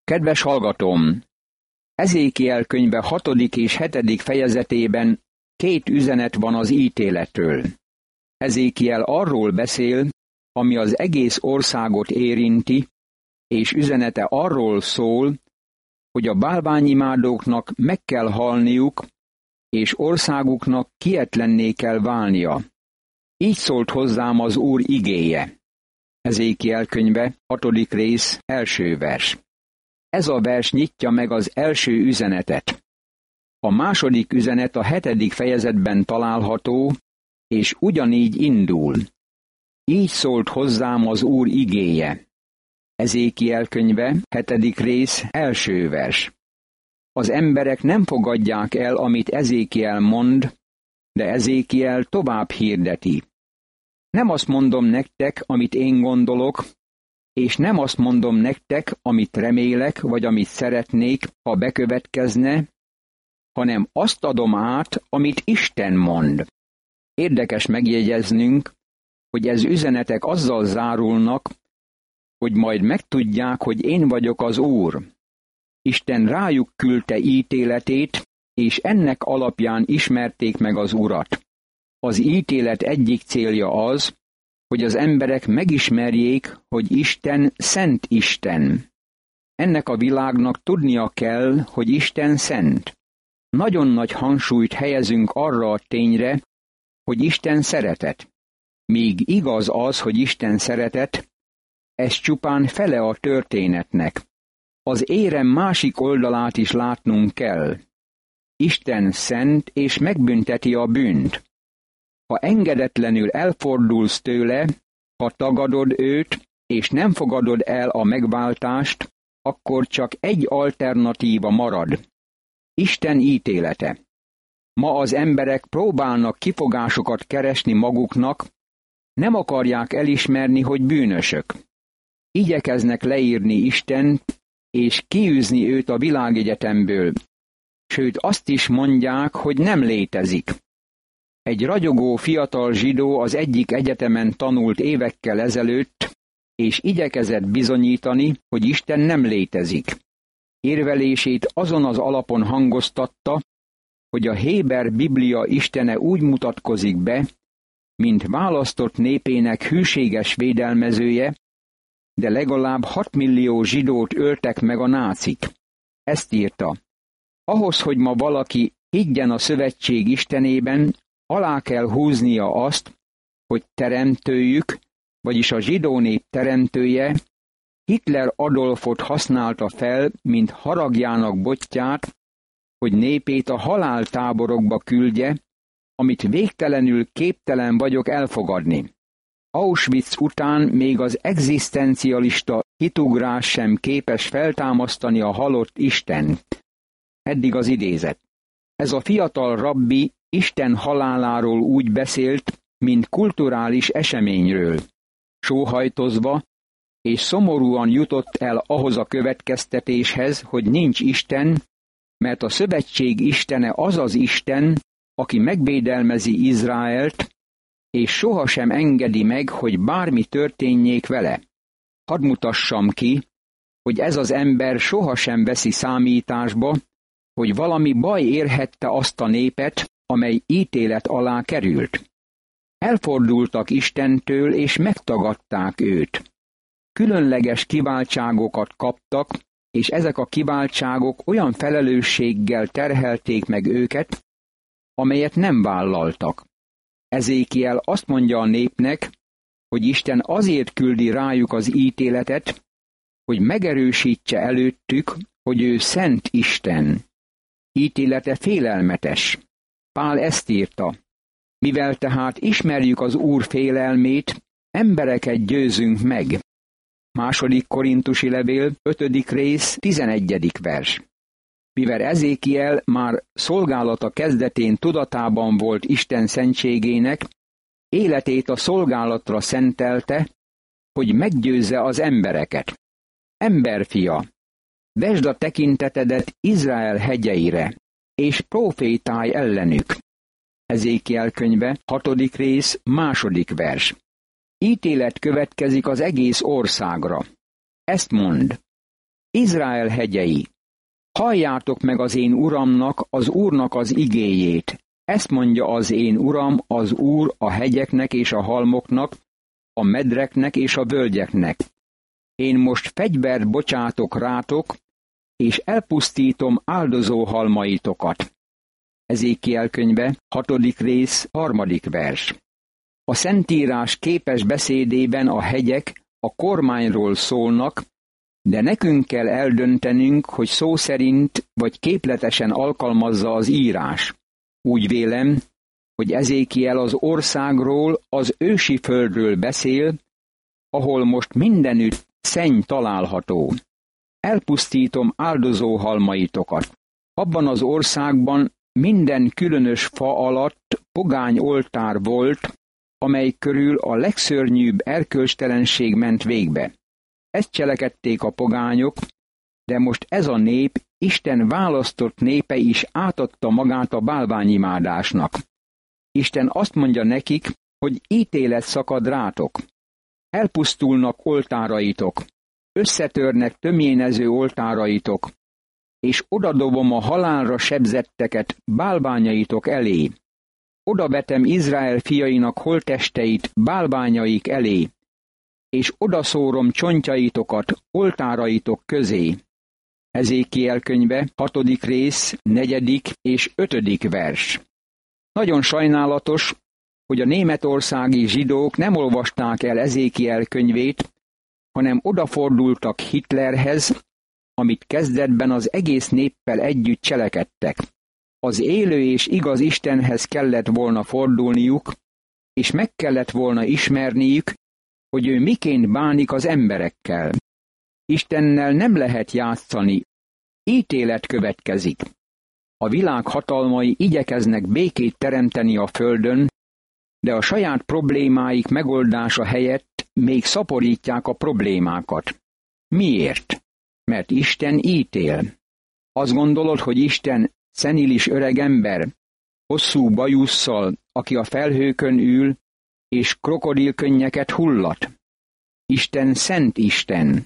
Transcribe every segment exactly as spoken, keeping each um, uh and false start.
Kedves hallgatóm! Ezékiel könyve hatodik és hetedik fejezetében két üzenet van az ítéletről. Ezékiel arról beszél, ami az egész országot érinti, és üzenete arról szól, hogy a bálványimádóknak meg kell halniuk, és országuknak kietlenné kell válnia. Így szólt hozzám az Úr igéje. Ezékiel könyve, hatodik rész, első vers. Ez a vers nyitja meg az első üzenetet. A második üzenet a hetedik fejezetben található, és ugyanígy indul. Így szólt hozzám az Úr igéje. Ezékiel könyve, hetedik rész, első vers. Az emberek nem fogadják el, amit Ezékiel mond, de Ezékiel tovább hirdeti. Nem azt mondom nektek, amit én gondolok, és nem azt mondom nektek, amit remélek, vagy amit szeretnék, ha bekövetkezne, hanem azt adom át, amit Isten mond. Érdekes megjegyeznünk, hogy ez üzenetek azzal zárulnak, hogy majd megtudják, hogy én vagyok az Úr. Isten rájuk küldte ítéletét, és ennek alapján ismerték meg az Urat. Az ítélet egyik célja az, hogy az emberek megismerjék, hogy Isten szent Isten. Ennek a világnak tudnia kell, hogy Isten szent. Nagyon nagy hangsúlyt helyezünk arra a tényre, hogy Isten szeretet. Míg igaz az, hogy Isten szeretet, ez csupán fele a történetnek. Az érem másik oldalát is látnunk kell. Isten szent és megbünteti a bűnt. Ha engedetlenül elfordulsz tőle, ha tagadod őt, és nem fogadod el a megváltást, akkor csak egy alternatíva marad. Isten ítélete. Ma az emberek próbálnak kifogásokat keresni maguknak, nem akarják elismerni, hogy bűnösök. Igyekeznek leírni Istent, és kiűzni őt a világegyetemből. Sőt, azt is mondják, hogy nem létezik. Egy ragyogó fiatal zsidó az egyik egyetemen tanult évekkel ezelőtt, és igyekezett bizonyítani, hogy Isten nem létezik. Érvelését azon az alapon hangoztatta, hogy a héber Biblia Istene úgy mutatkozik be, mint választott népének hűséges védelmezője, de legalább hat millió zsidót öltek meg a nácik. Ezt írta. Ahhoz, hogy ma valaki higgyen a szövetség Istenében, alá kell húznia azt, hogy teremtőjük, vagyis a zsidó nép teremtője, Hitler Adolfot használta fel, mint haragjának bottyát, hogy népét a haláltáborokba küldje, amit végtelenül képtelen vagyok elfogadni. Auschwitz után még az egzisztencialista hitugrás sem képes feltámasztani a halott Istent. Eddig az idézet. Ez a fiatal rabbi Isten haláláról úgy beszélt, mint kulturális eseményről. Sóhajtozva és szomorúan jutott el ahhoz a következtetéshez, hogy nincs Isten, mert a szövetség Istene az az Isten, aki megvédelmezi Izraelt, és sohasem engedi meg, hogy bármi történjék vele. Hadd mutassam ki, hogy ez az ember sohasem veszi számításba, hogy valami baj érhette azt a népet, amely ítélet alá került. Elfordultak Istentől, és megtagadták őt. Különleges kiváltságokat kaptak, és ezek a kiváltságok olyan felelősséggel terhelték meg őket, amelyet nem vállaltak. Ezékiel azt mondja a népnek, hogy Isten azért küldi rájuk az ítéletet, hogy megerősítse előttük, hogy ő szent Isten. Ítélete félelmetes. Pál ezt írta. Mivel tehát ismerjük az Úr félelmét, embereket győzünk meg. Második Korintusi levél, ötödik rész, tizenegyedik vers. Mivel Ezékiel már szolgálata kezdetén tudatában volt Isten szentségének, életét a szolgálatra szentelte, hogy meggyőzze az embereket. Emberfia, vesd a tekintetedet Izrael hegyeire, és profétálj ellenük. Ezékiel könyve, hatodik rész, második vers. Ítélet következik az egész országra. Ezt mond. Izrael hegyei, halljátok meg az én uramnak, az Úrnak az igéjét. Ezt mondja az én uram, az Úr a hegyeknek és a halmoknak, a medreknek és a völgyeknek. Én most fegyvert bocsátok rátok, és elpusztítom áldozó halmaitokat. Ezékiel könyve, hatodik rész, harmadik vers. A Szentírás képes beszédében a hegyek a kormányról szólnak, de nekünk kell eldöntenünk, hogy szó szerint vagy képletesen alkalmazza az írás. Úgy vélem, hogy Ezékiel az országról, az ősi földről beszél, ahol most mindenütt szenny található. Elpusztítom áldozó halmaitokat. Abban az országban minden különös fa alatt pogány oltár volt, amely körül a legszörnyűbb erkölcstelenség ment végbe. Ezt cselekedték a pogányok, de most ez a nép, Isten választott népe is átadta magát a bálványimádásnak. Isten azt mondja nekik, hogy ítélet szakad rátok. Elpusztulnak oltáraitok, összetörnek tömjénező oltáraitok, és odadobom a halálra sebzetteket bálványaitok elé. Odavetem Izrael fiainak holttesteit bálványaik elé, és odaszórom csontjaitokat oltáraitok közé. Ezékiel könyve, hatodik rész, negyedik és ötödik vers. Nagyon sajnálatos, hogy a németországi zsidók nem olvasták el Ezékiel könyvét, hanem odafordultak Hitlerhez, amit kezdetben az egész néppel együtt cselekedtek. Az élő és igaz Istenhez kellett volna fordulniuk, és meg kellett volna ismerniük, hogy ő miként bánik az emberekkel. Istennel nem lehet játszani, ítélet következik. A világ hatalmai igyekeznek békét teremteni a földön, de a saját problémáik megoldása helyett még szaporítják a problémákat. Miért? Mert Isten ítél. Azt gondolod, hogy Isten szenilis öreg ember, hosszú bajusszal, aki a felhőkön ül, és krokodilkönnyeket hullat? Isten szent Isten.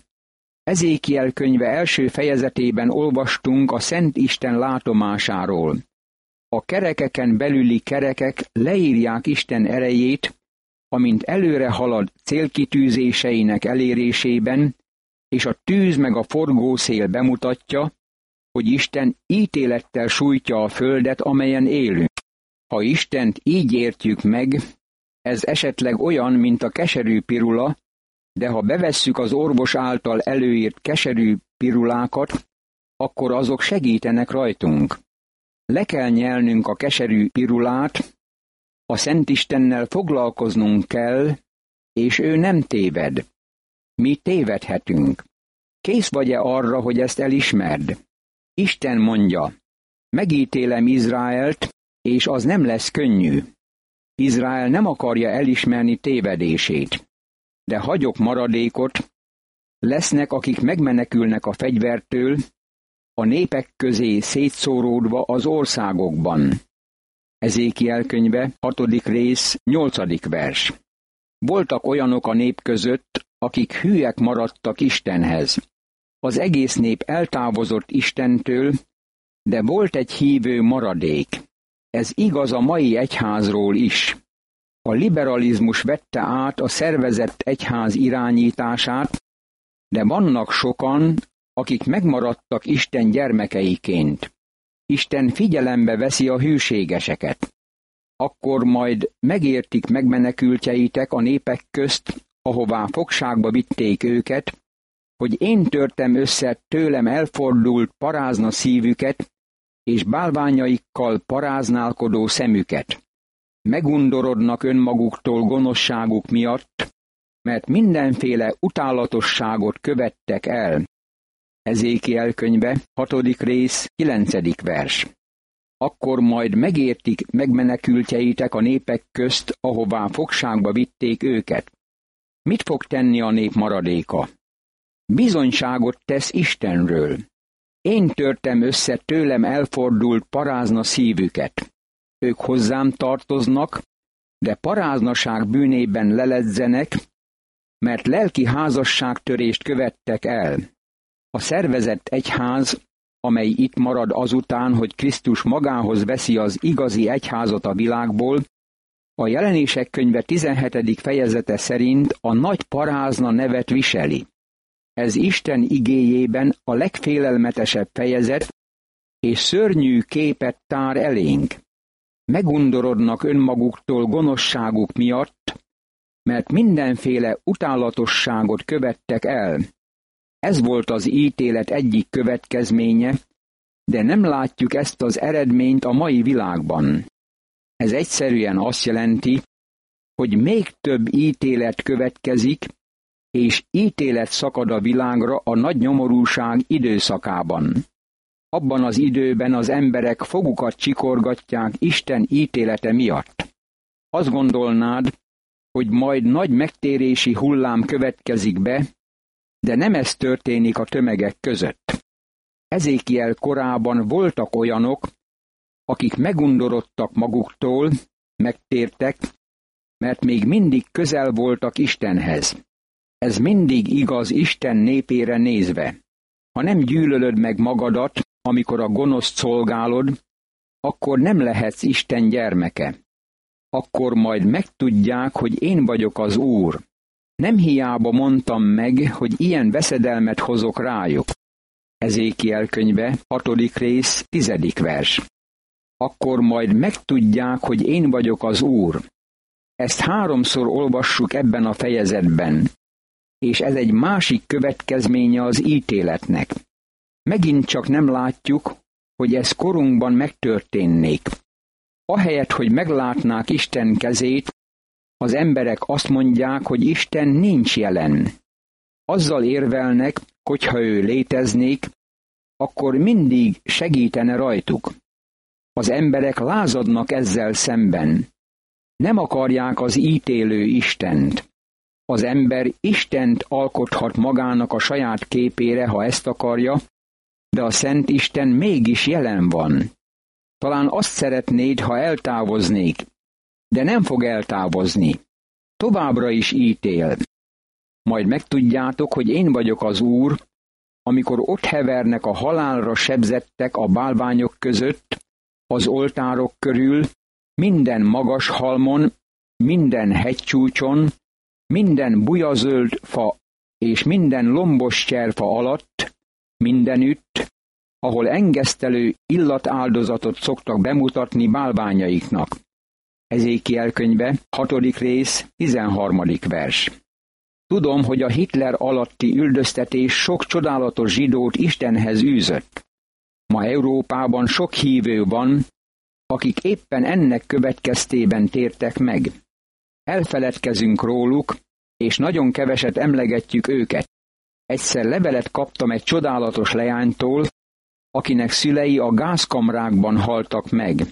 Ezékiel könyve első fejezetében olvastunk a Szent Isten látomásáról. A kerekeken belüli kerekek leírják Isten erejét, amint előre halad célkitűzéseinek elérésében, és a tűz meg a forgószél bemutatja, hogy Isten ítélettel sújtja a földet, amelyen élünk. Ha Istent így értjük meg, ez esetleg olyan, mint a keserű pirula, de ha bevesszük az orvos által előírt keserű pirulákat, akkor azok segítenek rajtunk. Le kell nyelnünk a keserű pirulát, a Szent Istennel foglalkoznunk kell, és ő nem téved. Mi tévedhetünk. Kész vagy-e arra, hogy ezt elismerd? Isten mondja, megítélem Izraelt, és az nem lesz könnyű. Izrael nem akarja elismerni tévedését. De hagyok maradékot, lesznek, akik megmenekülnek a fegyvertől, a népek közé szétszóródva az országokban. Ezékiel könyve, hatodik rész, nyolcadik vers. Voltak olyanok a nép között, akik hűek maradtak Istenhez. Az egész nép eltávozott Istentől, de volt egy hívő maradék. Ez igaz a mai egyházról is. A liberalizmus vette át a szervezett egyház irányítását, de vannak sokan, akik megmaradtak Isten gyermekeiként. Isten figyelembe veszi a hűségeseket. Akkor majd megértik megmenekültjeitek a népek közt, ahová fogságba vitték őket, hogy én törtem össze tőlem elfordult parázna szívüket, és bálványaikkal paráználkodó szemüket. Megundorodnak önmaguktól gonoszságuk miatt, mert mindenféle utálatosságot követtek el. Ezékiel könyve, hatodik rész, kilencedik vers. Akkor majd megértik megmenekültjeitek a népek közt, ahová fogságba vitték őket. Mit fog tenni a nép maradéka? Bizonyságot tesz Istenről. Én törtem össze tőlem elfordult parázna szívüket. Ők hozzám tartoznak, de paráznaság bűnében leledzenek, mert lelki házasságtörést követtek el. A szervezett egyház, amely itt marad azután, hogy Krisztus magához veszi az igazi egyházat a világból, a Jelenések könyve tizenhetedik fejezete szerint a nagy parázna nevet viseli. Ez Isten igéjében a legfélelmetesebb fejezet, és szörnyű képet tár elénk. Megundorodnak önmaguktól gonoszságuk miatt, mert mindenféle utálatosságot követtek el. Ez volt az ítélet egyik következménye, de nem látjuk ezt az eredményt a mai világban. Ez egyszerűen azt jelenti, hogy még több ítélet következik, és ítélet szakad a világra a nagy nyomorúság időszakában. Abban az időben az emberek fogukat csikorgatják Isten ítélete miatt. Azt gondolnád, hogy majd nagy megtérési hullám következik be, de nem ez történik a tömegek között. Ezékiel korában voltak olyanok, akik megundorodtak maguktól, megtértek, mert még mindig közel voltak Istenhez. Ez mindig igaz Isten népére nézve. Ha nem gyűlölöd meg magadat, amikor a gonoszt szolgálod, akkor nem lehetsz Isten gyermeke. Akkor majd megtudják, hogy én vagyok az Úr. Nem hiába mondtam meg, hogy ilyen veszedelmet hozok rájuk. Ezékiel könyve, hatodik rész, tizedik vers. Akkor majd megtudják, hogy én vagyok az Úr. Ezt háromszor olvassuk ebben a fejezetben, és ez egy másik következménye az ítéletnek. Megint csak nem látjuk, hogy ez korunkban megtörténnék. Ahelyett, hogy meglátnák Isten kezét, az emberek azt mondják, hogy Isten nincs jelen. Azzal érvelnek, hogyha ő léteznék, akkor mindig segítene rajtuk. Az emberek lázadnak ezzel szemben. Nem akarják az ítélő Istent. Az ember Istent alkothat magának a saját képére, ha ezt akarja, de a Szent Isten mégis jelen van. Talán azt szeretnéd, ha eltávoznék, de nem fog eltávozni. Továbbra is ítél. Majd megtudjátok, hogy én vagyok az Úr, amikor ott hevernek a halálra sebzettek a bálványok között, az oltárok körül, minden magas halmon, minden hegycsúcson, minden bujazöld fa és minden lombos cserfa alatt, mindenütt, ahol engesztelő illatáldozatot szoktak bemutatni bálványaiknak. Ezékiel könyve, hatodik rész, tizenharmadik vers. Tudom, hogy a Hitler alatti üldöztetés sok csodálatos zsidót Istenhez űzött. Ma Európában sok hívő van, akik éppen ennek következtében tértek meg. Elfeledkezünk róluk, és nagyon keveset emlegetjük őket. Egyszer levelet kaptam egy csodálatos leánytól, akinek szülei a gázkamrákban haltak meg.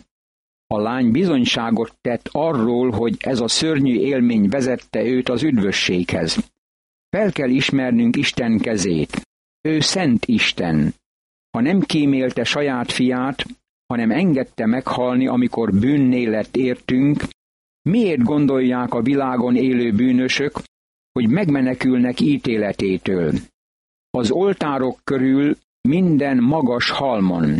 A lány bizonyságot tett arról, hogy ez a szörnyű élmény vezette őt az üdvösséghez. Fel kell ismernünk Isten kezét. Ő szent Isten. Ha nem kímélte saját fiát, hanem engedte meghalni, amikor bűnné lett értünk, miért gondolják a világon élő bűnösök, hogy megmenekülnek ítéletétől? Az oltárok körül minden magas halmon.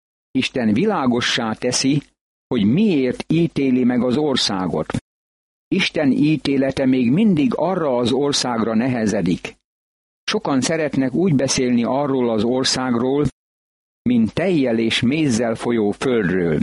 Isten világossá teszi, hogy miért ítéli meg az országot. Isten ítélete még mindig arra az országra nehezedik. Sokan szeretnek úgy beszélni arról az országról, mint tejjel és mézzel folyó földről.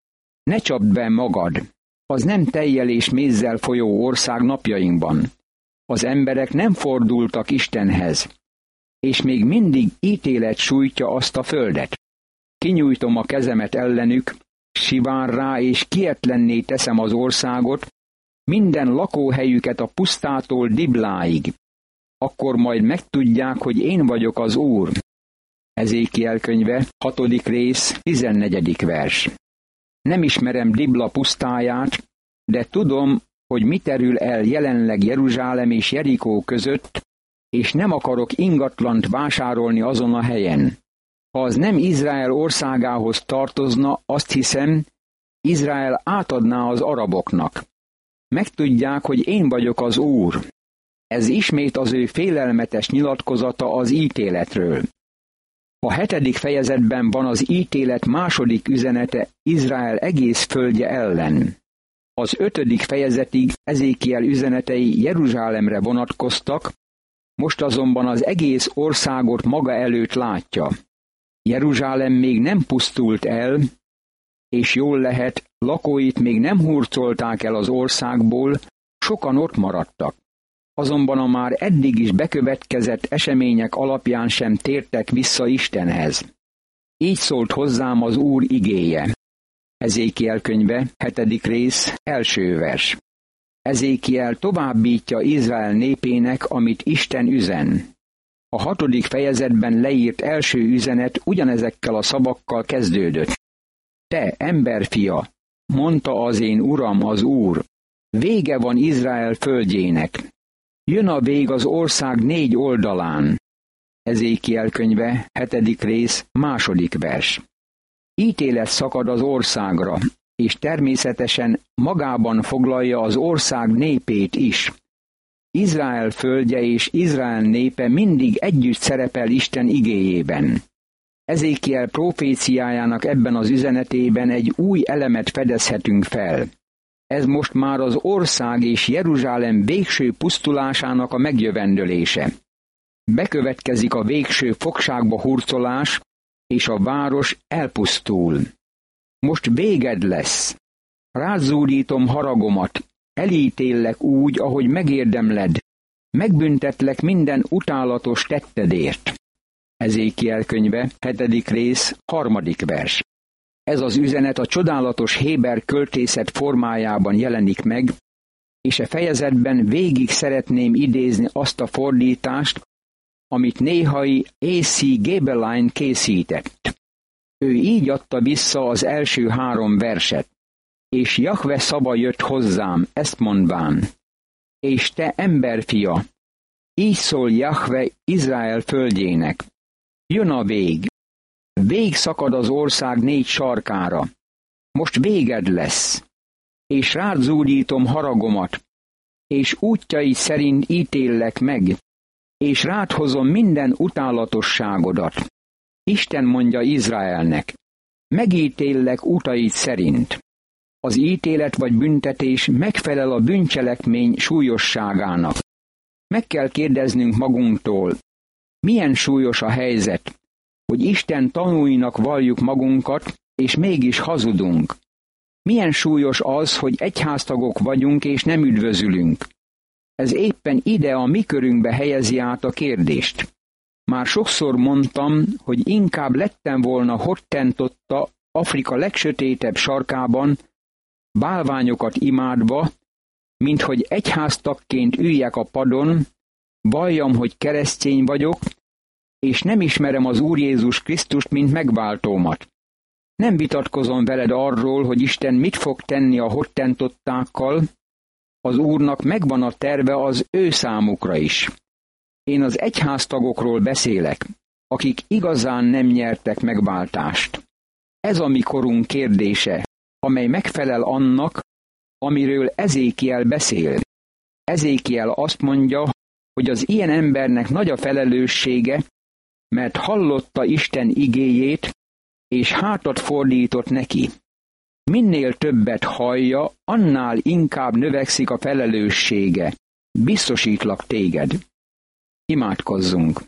Ne csapd be magad, az nem tejjel és mézzel folyó ország napjainkban. Az emberek nem fordultak Istenhez, és még mindig ítélet sújtja azt a földet. Kinyújtom a kezemet ellenük, sivárrá és kietlenné teszem az országot, minden lakóhelyüket a pusztától Dibláig. Akkor majd megtudják, hogy én vagyok az Úr. Ezékiel könyve, hatodik rész, tizennegyedik vers. Nem ismerem Dibla pusztáját, de tudom, hogy mi terül el jelenleg Jeruzsálem és Jerikó között, és nem akarok ingatlant vásárolni azon a helyen. Ha az nem Izrael országához tartozna, azt hiszem, Izrael átadná az araboknak. Megtudják, hogy én vagyok az Úr. Ez ismét az ő félelmetes nyilatkozata az ítéletről. A hetedik fejezetben van az ítélet második üzenete Izrael egész földje ellen. Az ötödik fejezetig Ezékiel üzenetei Jeruzsálemre vonatkoztak, most azonban az egész országot maga előtt látja. Jeruzsálem még nem pusztult el, és jól lehet, lakóit még nem hurcolták el az országból, sokan ott maradtak. Azonban a már eddig is bekövetkezett események alapján sem tértek vissza Istenhez. Így szólt hozzám az Úr igéje. Ezékiel könyve, hetedik rész, első vers. Ezékiel továbbítja Izrael népének, amit Isten üzen. A hatodik fejezetben leírt első üzenet ugyanezekkel a szavakkal kezdődött. Te, emberfia, mondta az én Uram, az Úr, vége van Izrael földjének. Jön a vég az ország négy oldalán. Ezékiel könyve, hetedik rész, második vers. Ítélet szakad az országra, és természetesen magában foglalja az ország népét is. Izrael földje és Izrael népe mindig együtt szerepel Isten igéjében. Ezékiel proféciájának ebben az üzenetében egy új elemet fedezhetünk fel. Ez most már az ország és Jeruzsálem végső pusztulásának a megjövendölése. Bekövetkezik a végső fogságba hurcolás, és a város elpusztul. Most véged lesz. Rád zúdítom haragomat, elítéllek úgy, ahogy megérdemled, megbüntetlek minden utálatos tettedért. Ezékiel könyve, hetedik rész, harmadik vers. Ez az üzenet a csodálatos héber költészet formájában jelenik meg, és a fejezetben végig szeretném idézni azt a fordítást, amit néhai á cé Gebelein készített. Ő így adta vissza az első három verset. És Jahve szava jött hozzám, ezt mondván. És te, emberfia, így szól Jahve Izrael földjének. Jön a vég. Vég szakad az ország négy sarkára. Most véged lesz. És rád zúdítom haragomat, és útjai szerint ítéllek meg, és rád hozom minden utálatosságodat. Isten mondja Izraelnek, megítéllek utait szerint. Az ítélet vagy büntetés megfelel a bűncselekmény súlyosságának. Meg kell kérdeznünk magunktól, milyen súlyos a helyzet, hogy Isten tanúinak valljuk magunkat, és mégis hazudunk. Milyen súlyos az, hogy egyháztagok vagyunk, és nem üdvözülünk. Ez éppen ide a mi körünkbe helyezi át a kérdést. Már sokszor mondtam, hogy inkább lettem volna Hottentotta Afrika legsötétebb sarkában, bálványokat imádva, mint hogy egyháztagként üljek a padon, valljam, hogy keresztény vagyok, és nem ismerem az Úr Jézus Krisztust, mint megváltómat. Nem vitatkozom veled arról, hogy Isten mit fog tenni a hottentottákkal, az Úrnak megvan a terve az ő számukra is. Én az egyháztagokról beszélek, akik igazán nem nyertek megváltást. Ez a mi korunk kérdése, amely megfelel annak, amiről Ezékiel beszél. Ezékiel azt mondja, hogy az ilyen embernek nagy a felelőssége, mert hallotta Isten igéjét, és hátat fordított neki. Minél többet hallja, annál inkább növekszik a felelőssége. Biztosítlak téged. Imádkozzunk.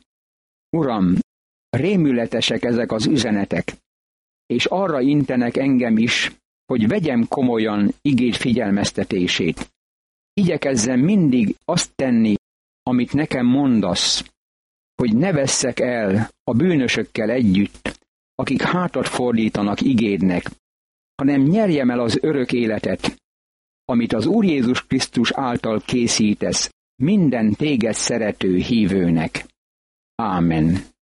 Uram, rémületesek ezek az üzenetek, és arra intenek engem is, hogy vegyem komolyan igéd figyelmeztetését. Igyekezzem mindig azt tenni, amit nekem mondasz, hogy ne vesszek el a bűnösökkel együtt, akik hátat fordítanak igédnek, hanem nyerjem el az örök életet, amit az Úr Jézus Krisztus által készítesz minden téged szerető hívőnek. Ámen.